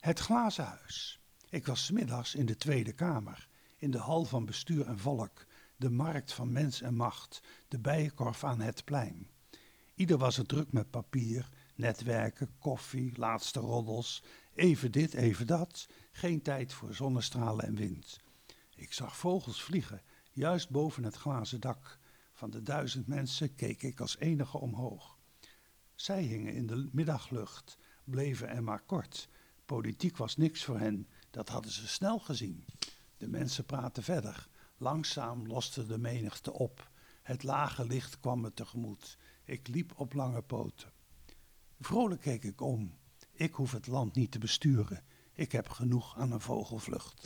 Het glazen huis. Ik was 's middags in de Tweede Kamer, in de hal van bestuur en volk, de markt van mens en macht, de bijenkorf aan het plein. Ieder was er druk met papier, netwerken, koffie, laatste roddels, even dit, even dat, geen tijd voor zonnestralen en wind. Ik zag vogels vliegen, juist boven het glazen dak. Van de 1000 mensen keek ik als enige omhoog. Zij hingen in de middaglucht, bleven er maar kort. Politiek was niks voor hen, dat hadden ze snel gezien. De mensen praten verder. Langzaam loste de menigte op. Het lage licht kwam me tegemoet. Ik liep op lange poten. Vrolijk keek ik om. Ik hoef het land niet te besturen. Ik heb genoeg aan een vogelvlucht.